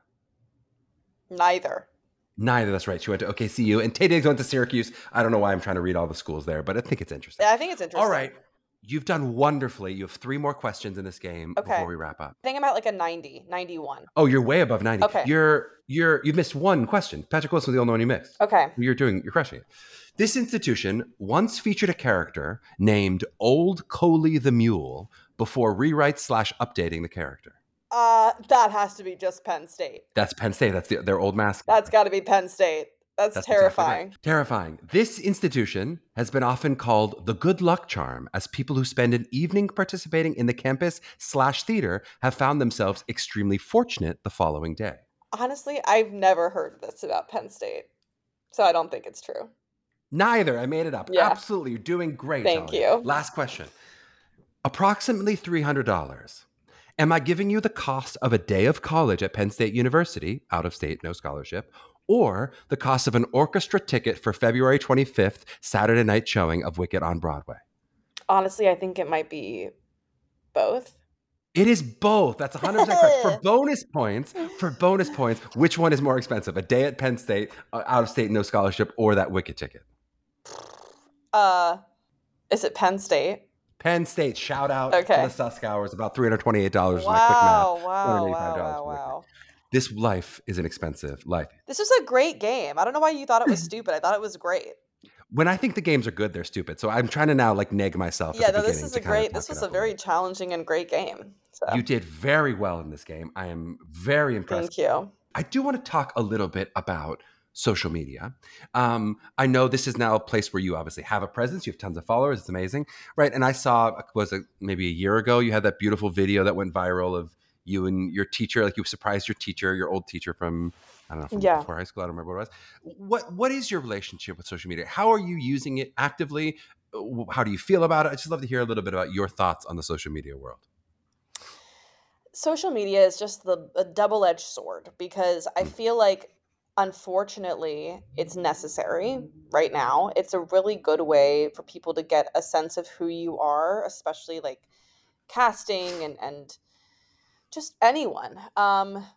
Neither. Neither. That's right. She went to O K C U, and Tay Diggs went to Syracuse. I don't know why I'm trying to read all the schools there, but I think it's interesting. Yeah, I think it's interesting. All right. You've done wonderfully. You have three more questions in this game Okay. before we wrap up. I think I'm at like a ninety, ninety-one. Oh, you're way above ninety. Okay. You're you're you've missed one question. Patrick Wilson was the only one you missed. Okay. You're doing you're crushing it. This institution once featured a character named Old Coley the Mule before rewrites slash updating the character. Uh, that has to be just Penn State. That's Penn State. That's the, their old mascot. That's got to be Penn State. That's, That's exactly terrifying. right. Terrifying. This institution has been often called the good luck charm, as people who spend an evening participating in the campus slash theater have found themselves extremely fortunate the following day. Honestly, I've never heard this about Penn State, so I don't think it's true. Neither. I made it up. Yeah. Absolutely. You're doing great. Thank Talia. you. Last question. Approximately three hundred dollars. Am I giving you the cost of a day of college at Penn State University, out of state, no scholarship, or the cost of an orchestra ticket for February twenty-fifth, Saturday night showing of Wicked on Broadway? Honestly, I think it might be both. It is both. That's one hundred percent correct. For bonus points, for bonus points, which one is more expensive? A day at Penn State, uh, out of state, no scholarship, or that Wicked ticket? Uh, is it Penn State? Penn State, shout out Okay. to the Suskauers, about three hundred twenty-eight dollars is my quick math. Wow, wow, $285 wow, wow, for Wicked. wow. This life is an expensive life. This was a great game. I don't know why you thought it was stupid. I thought it was great. When I think the games are good, they're stupid. So I'm trying to now like neg myself. Yeah, at the no, this beginning is to a kind of great. talk This it was up a very little challenging and great game. So bit. You did very well in this game. I am very impressed. thank you. I do want to talk a little bit about social media. Um, I know this is now a place where you obviously have a presence. You have tons of followers. It's amazing, right? And I saw, was it maybe a year ago, you had that beautiful video that went viral of you and your teacher, like you surprised your teacher, your old teacher from, I don't know, from Yeah. before high school. I don't remember what it was. What, what is your relationship with social media? How are you using it actively? How do you feel about it? I'd just love to hear a little bit about your thoughts on the social media world. Social media is just the a double-edged sword because I Mm. feel like unfortunately it's necessary right now. It's a really good way for people to get a sense of who you are, especially like casting and and just anyone. Um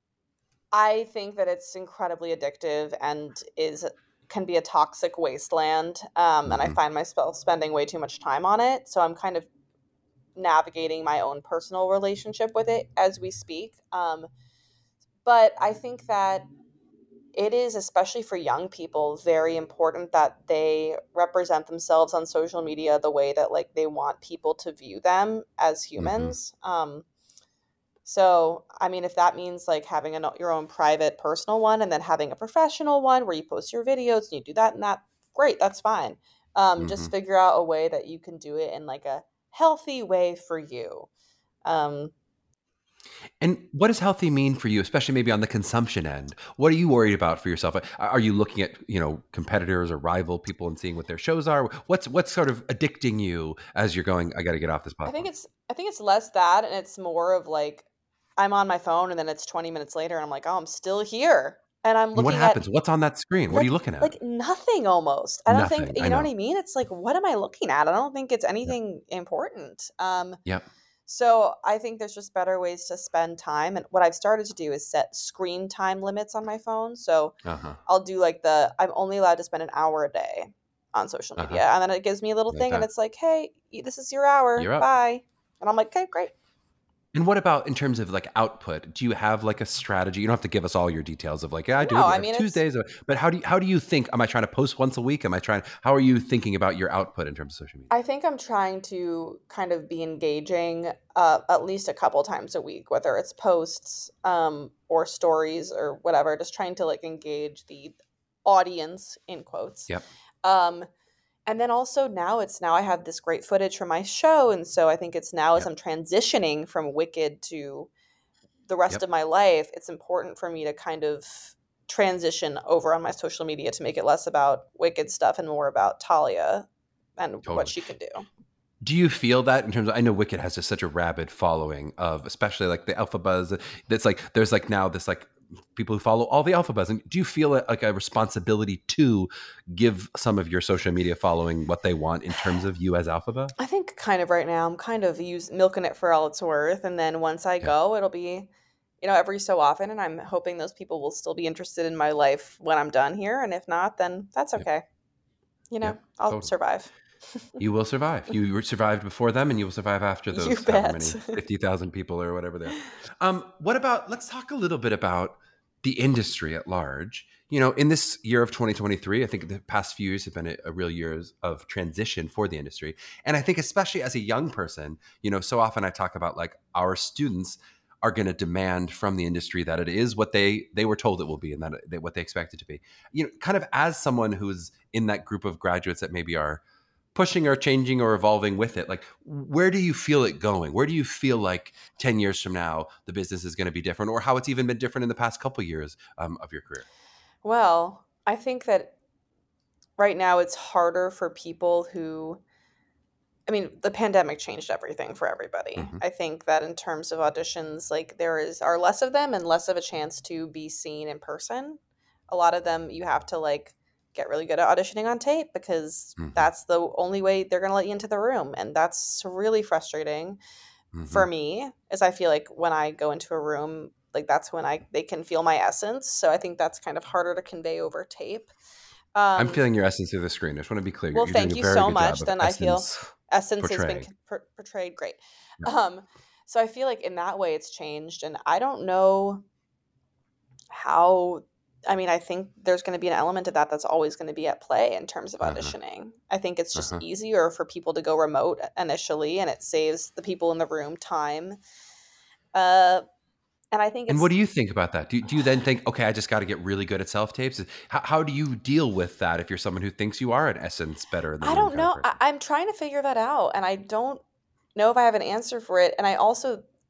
I think that it's incredibly addictive and is can be a toxic wasteland. Um, and I Mm-hmm. find myself spending way too much time on it. So I'm kind of navigating my own personal relationship with it as we speak. Um, but I think that it is, especially for young people, very important that they represent themselves on social media the way that like they want people to view them as Mm-hmm. humans. Um, so, I mean, if that means like having an, your own private personal one and then having a professional one where you post your videos and you do that and that, great, that's fine. Um, Mm-hmm. just figure out a way that you can do it in like a healthy way for you. Um, And what does healthy mean for you, especially maybe on the consumption end? What are you worried about for yourself? Are you looking at, you know, competitors or rival people and seeing what their shows are? What's what's sort of addicting you as you're going, I got to get off this I think platform? it's I think it's less that and it's more of like I'm on my phone and then it's twenty minutes later and I'm like, "Oh, I'm still here." And I'm And what looking at happens? What's on that screen? What are like you looking at? like nothing almost. I don't think, Nothing. I you know what know. I mean? It's like what am I looking at? I don't think it's Yep. anything important. Um Yep. so I think there's just better ways to spend time and what I've started to do is set screen time limits on my phone. So Uh-huh. I'll do like the I'm only allowed to spend an hour a day on social Uh-huh. media. And then it gives me a little Like thing and that. it's like, "Hey, this is your hour. You're up. Bye." And I'm like, "Okay, great." And what about in terms of like output? Do you have like a strategy? You don't have to give us all your details of like, yeah, I do No, it I every mean it's Tuesdays, or- but how do you, how do you think? Am I trying to post once a week? Am I trying? How are you thinking about your output in terms of social media? I think I'm trying to kind of be engaging uh, at least a couple times a week, whether it's posts um, or stories or whatever, just trying to like engage the audience in quotes. Yep. Um, and then also now it's now I have this great footage from my show. And so I think it's now as Yep. I'm transitioning from Wicked to the rest Yep. of my life, it's important for me to kind of transition over on my social media to make it less about Wicked stuff and more about Talia and what Totally. she can do. Do you feel that in terms of, I know Wicked has just such a rabid following of, especially like the Alpha Buzz. That's like, there's like now this like people who follow all the Alpha Buzz. And do you feel like a responsibility to give some of your social media following what they want in terms of you as Alpha Buzz? I think kind of right now I'm kind of use, milking it for all it's worth. And then once I Yeah. go, it'll be, you know, every so often. And I'm hoping those people will still be interested in my life when I'm done here. And if not, then that's Yep. okay. You know, Yep. I'll Totally. survive. You will survive. You were- survived before them, and you will survive after those You however bet. many fifty thousand people or whatever they are. Um, what about? Let's talk a little bit about the industry at large. You know, in this year of twenty twenty-three, I think the past few years have been a, a real years of transition for the industry, and I think especially as a young person, you know, so often I talk about like our students are going to demand from the industry that it is what they they were told it will be, and that, that what they expect it to be. You know, kind of as someone who's in that group of graduates that maybe are pushing or changing or evolving with it, like where do you feel it going? Where do you feel like ten years from now the business is going to be different, or how it's even been different in the past couple years um, of your career? Well, I think that right now it's harder for people who, I mean, the pandemic changed everything for everybody. Mm-hmm. I think that in terms of auditions, like there is are less of them and less of a chance to be seen in person. A lot of them you have to like get really good at auditioning on tape because Mm-hmm. that's the only way they're going to let you into the room, and that's really frustrating Mm-hmm. for me. As I feel like when I go into a room, like that's when I they can feel my essence. So I think that's kind of harder to convey over tape. I'm Um, feeling your essence through the screen. I just want to be clear. well, You're thank doing a you very so good much. job of Then I feel essence essence has been portraying. por- portrayed great. Yeah. Um, so I feel like in that way it's changed, and I don't know how. I mean, I think there's going to be an element of that that's always going to be at play in terms of Uh-huh. auditioning. I think it's just Uh-huh. easier for people to go remote initially, and it saves the people in the room time. Uh, and I think And it's what do you think about that? Do, do you then think, okay, I just got to get really good at self-tapes? How, how do you deal with that if you're someone who thinks you are an essence better than I don't know. I, I, I'm trying to figure that out, and I don't know if I have an answer for it. And I also,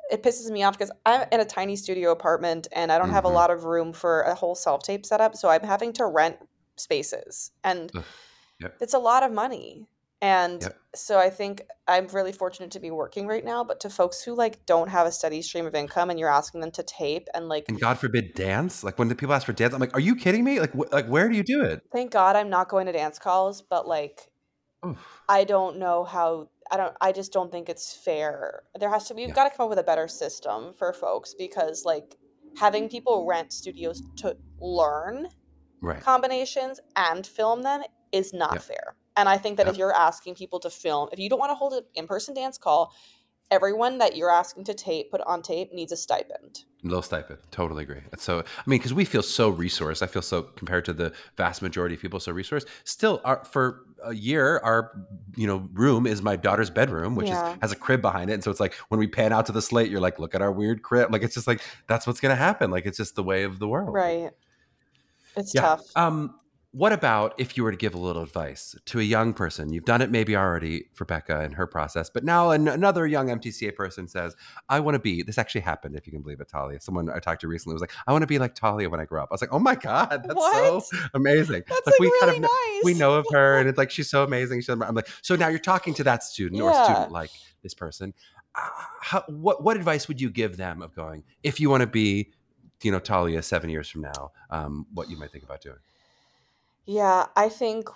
it pisses me off because I'm in a tiny studio apartment and I don't have a Mhm. lot of room for a whole self-tape setup, so I'm having to rent spaces, and Ugh. Yep. it's a lot of money. And Yep. so I think I'm really fortunate to be working right now, but to folks who like don't have a steady stream of income and you're asking them to tape and like, And God forbid dance. Like when the people ask for dance, I'm like, are you kidding me? Like, wh- like where do you do it? thank God I'm not going to dance calls, but like Oof. I don't know how I don't I just don't think it's fair. There has to be we've Yeah. got to come up with a better system for folks because like having people rent studios to learn Right. combinations and film them is not Yep. fair. And I think that if Yep. you're asking people to film, if you don't want to hold an in-person dance call, everyone that you're asking to tape, put on tape, needs a stipend. Low stipend. Totally agree. That's so, I mean, because we feel so resourced. I feel so, compared to the vast majority of people, so resourced. Still, our, for a year, our, you know, room is my daughter's bedroom, which Yeah. is has a crib behind it. And so it's like when we pan out to the slate, you're like, look at our weird crib. Like, it's just like, that's what's going to happen. Like, it's just the way of the world. Right. It's Yeah. tough. Um, what about if you were to give a little advice to a young person? You've done it maybe already for Becca and her process, but now an- another young M T C A person says, I want to be, this actually happened, if you can believe it, Talia. Someone I talked to recently was like, I want to be like Talia when I grow up. I was like, oh my God, that's What? so amazing. That's, like, we really kind of, nice. we know of her and it's like, she's so amazing. She's, I'm like, so now you're talking to that student or Yeah. student like this person. Uh, how, what, what advice would you give them of going, if you want to be, you know, Talia seven years from now, um, what you might think about doing? Yeah, I think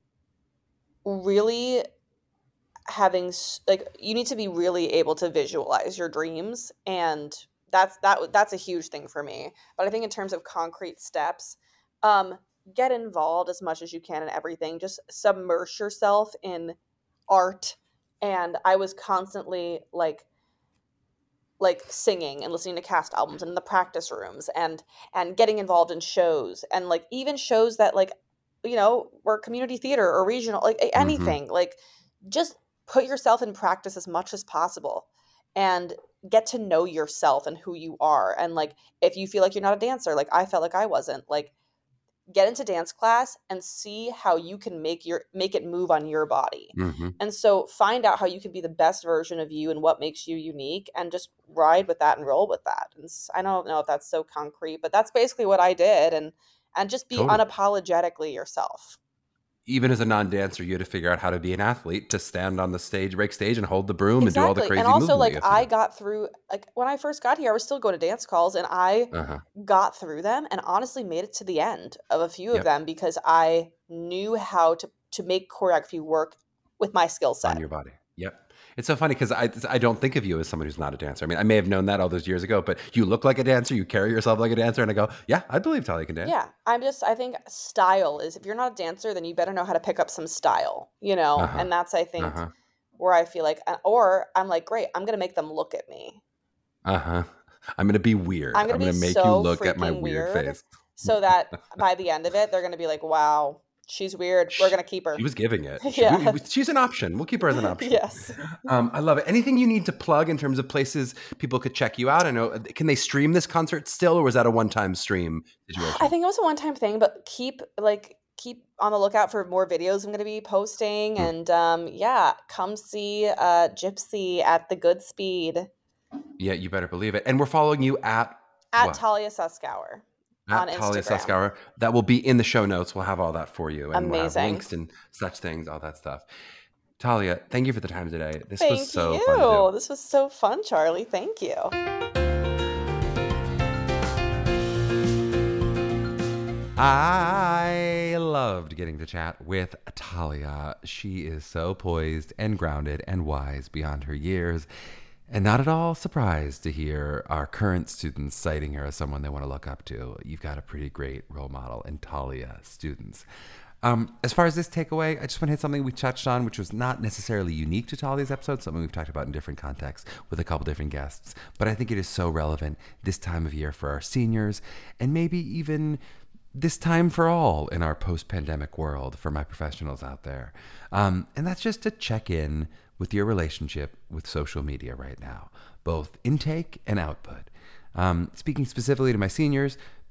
really having s- like you need to be really able to visualize your dreams, and that's that that's a huge thing for me. But I think in terms of concrete steps, um get involved as much as you can in everything. Just submerge yourself in art. And I was constantly like like singing and listening to cast albums and in the practice rooms and and getting involved in shows and like even shows that like you know were community theater or regional, like a- Mhm. anything, like just put yourself in practice as much as possible and get to know yourself and who you are. And like if you feel like you're not a dancer, like I felt like I wasn't, like get into dance class and see how you can make your make it move on your body. Mhm. And so find out how you can be the best version of you and what makes you unique and just ride with that and roll with that. And s- I don't know if that's so concrete, but that's basically what I did. And and just be Totally. unapologetically yourself. Even as a non-dancer, you had to figure out how to be an athlete, to stand on the stage, break stage, and hold the broom and do all the Exactly. crazy And also movement like you have to I do. got through, like when I first got here, I was still going to dance calls and I Uh-huh. got through them and honestly made it to the end of a few of Yep. them because I knew how to to make choreography work with my skill On set. your body. Yep. It's so funny because I I don't think of you as someone who's not a dancer. I mean, I may have known that all those years ago, but you look like a dancer. You carry yourself like a dancer, and I go, yeah, I believe Talia can dance. Yeah, I'm just I think style is, if you're not a dancer, then you better know how to pick up some style, you know? Uh-huh. And that's I think Uh-huh. where I feel like uh, or I'm like, great, I'm going to make them look at me. Uh-huh. I'm gonna be weird. I'm I'm going to gonna be make you so look at my freaking weird weird face. so that by the end of it, they're going to be like, wow, she's weird. We're going to keep her. She was giving it. She- Yeah. we- she's an option. We'll keep her as an option. Yes. Um, I love it. Anything you need to plug in terms of places people could check you out? I know. Can they stream this concert still, or was that a one-time stream situation? I think it was a one-time thing, but keep like keep on the lookout for more videos I'm going to be posting. Mm. And um, yeah, come see uh, Gypsy at the Goodspeed Yeah, you better believe it. And we're following you at at what? Talia Suskower At on Talia Instagram. Suskower. That will be in the show notes. We'll have all that for you, and we'll have Amazing. links and such things, all that stuff. Talia, thank you for the time today. This Thank was so you. fun to do. This was so fun, Charlie. Thank you. I loved getting to chat with Talia. She is so poised and grounded and wise beyond her years, and not at all surprised to hear our current students citing her as someone they want to look up to. You've got a pretty great role model in Talia students. Um, as far as this takeaway, I just want to hit something we touched on, which was not necessarily unique to Talia's episode, something we've talked about in different contexts with a couple different guests, but I think it is so relevant this time of year for our seniors, and maybe even this time for all in our post-pandemic world for my professionals out there. Um, and that's just to check in with your relationship with social media right now, both intake and output. Um, speaking specifically to my seniors,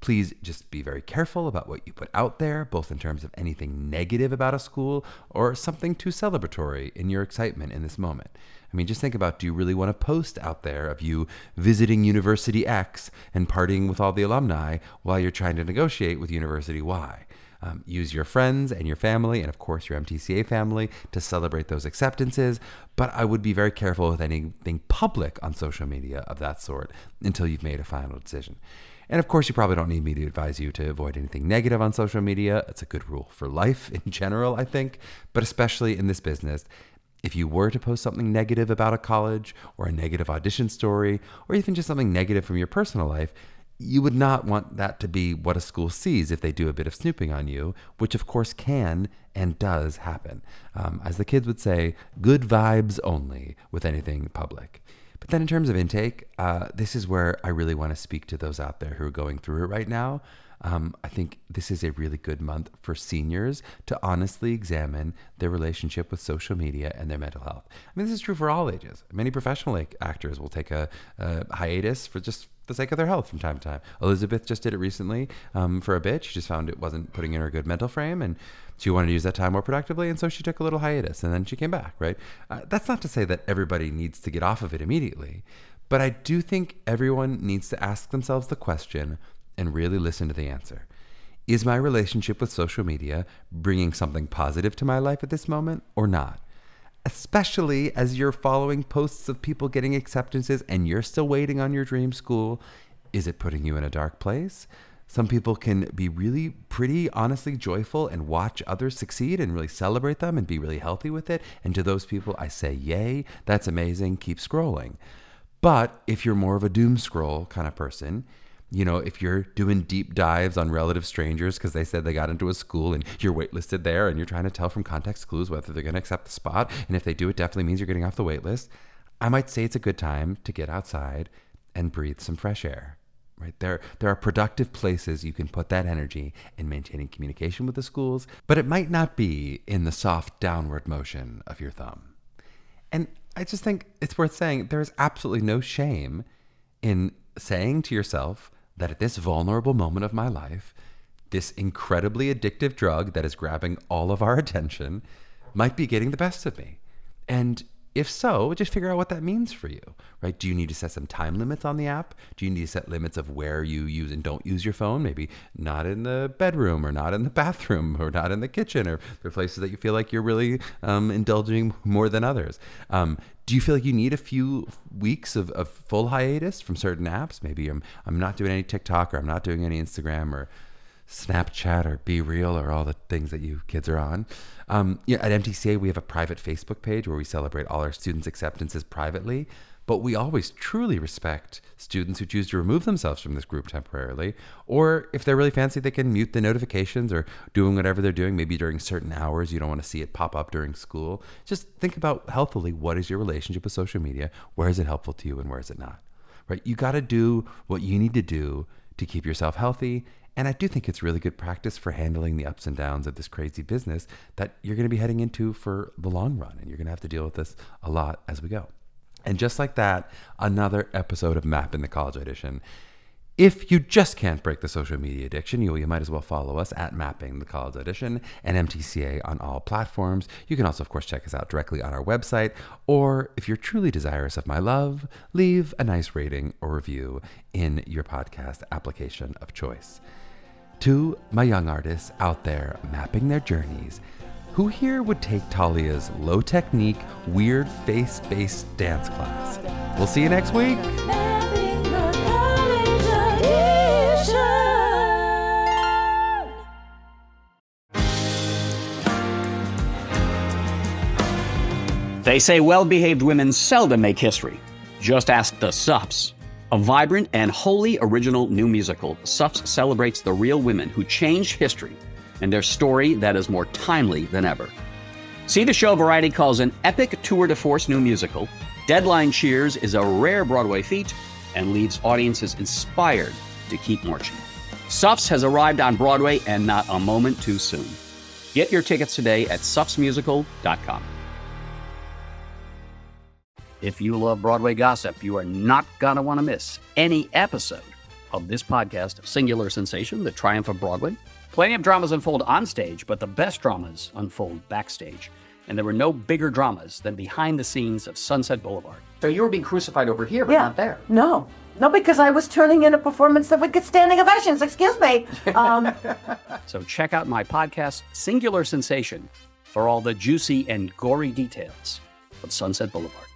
Please just be very careful about what you put out there, both in terms of anything negative about a school or something too celebratory in your excitement in this moment. I mean, just think about, do you really want to post out there of you visiting University X and partying with all the alumni while you're trying to negotiate with University Y? Um, use your friends and your family, and of course your M T C A family, to celebrate those acceptances. But I would be very careful with anything public on social media of that sort until you've made a final decision. And of course, you probably don't need me to advise you to avoid anything negative on social media. It's a good rule for life in general, I think, but especially in this business. If you were to post something negative about a college or a negative audition story, or even just something negative from your personal life, you would not want that to be what a school sees if they do a bit of snooping on you, which of course can and does happen. Um, as the kids would say, good vibes only with anything public. But then in terms of intake, uh, this is where I really want to speak to those out there who are going through it right now. Um, I think this is a really good month for seniors to honestly examine their relationship with social media and their mental health. I mean, this is true for all ages. Many professional like, actors will take a, a hiatus for just the sake of their health from time to time. Elizabeth just did it recently um, for a bit. She just found it wasn't putting in her good mental frame, and she wanted to use that time more productively, and so she took a little hiatus, and then she came back, right? Uh, that's not to say that everybody needs to get off of it immediately, but I do think everyone needs to ask themselves the question and really listen to the answer. Is my relationship with social media bringing something positive to my life at this moment or not? Especially as you're following posts of people getting acceptances and you're still waiting on your dream school, is it putting you in a dark place? Some people can be really pretty honestly joyful and watch others succeed and really celebrate them and be really healthy with it. And to those people, I say, yay, that's amazing, keep scrolling. But if you're more of a doom scroll kind of person, you know, if you're doing deep dives on relative strangers because they said they got into a school and you're waitlisted there and you're trying to tell from context clues whether they're going to accept the spot, and if they do, it definitely means you're getting off the wait list, I might say it's a good time to get outside and breathe some fresh air. Right? There, there are productive places you can put that energy in maintaining communication with the schools, but it might not be in the soft downward motion of your thumb. And I just think it's worth saying there is absolutely no shame in saying to yourself that at this vulnerable moment of my life, this incredibly addictive drug that is grabbing all of our attention might be getting the best of me. And if so, just figure out what that means for you, right? Do you need to set some time limits on the app? Do you need to set limits of where you use and don't use your phone? Maybe not in the bedroom or not in the bathroom or not in the kitchen, or there are places that you feel like you're really um, indulging more than others. Um, do you feel like you need a few weeks of, of full hiatus from certain apps? Maybe I'm, I'm not doing any TikTok, or I'm not doing any Instagram or Snapchat or Be Real or all the things that you kids are on. Um, yeah, at M T C A, we have a private Facebook page where we celebrate all our students' acceptances privately, but we always truly respect students who choose to remove themselves from this group temporarily, or if they're really fancy, they can mute the notifications or doing whatever they're doing, maybe during certain hours. You don't want to see it pop up during school. Just think about healthily, what is your relationship with social media? Where is it helpful to you and where is it not? Right? You got to do what you need to do to keep yourself healthy. And I do think it's really good practice for handling the ups and downs of this crazy business that you're going to be heading into for the long run. And you're going to have to deal with this a lot as we go. And just like that, another episode of Mapping the College Audition. If you just can't break the social media addiction, you, you might as well follow us at Mapping the College Audition and M T C A on all platforms. You can also, of course, check us out directly on our website. Or if you're truly desirous of my love, leave a nice rating or review in your podcast application of choice. To my young artists out there mapping their journeys, who here would take Talia's low technique, weird face-based dance class? We'll see you next week. They say well-behaved women seldom make history. Just ask the Sups. A vibrant and wholly original new musical, Sups celebrates the real women who changed history and their story that is more timely than ever. See the show Variety calls an epic tour de force new musical. Deadline cheers is a rare Broadway feat and leaves audiences inspired to keep marching. Sups has arrived on Broadway, and not a moment too soon. Get your tickets today at sups musical dot com. If you love Broadway gossip, you are not going to want to miss any episode of this podcast, Singular Sensation, The Triumph of Broadway. Plenty of dramas unfold on stage, but the best dramas unfold backstage. And there were no bigger dramas than behind the scenes of Sunset Boulevard. So you were being crucified over here, but yeah. not there. No. No, because I was turning in a performance that would get standing ovations. Excuse me. Um, so check out my podcast, Singular Sensation, for all the juicy and gory details of Sunset Boulevard.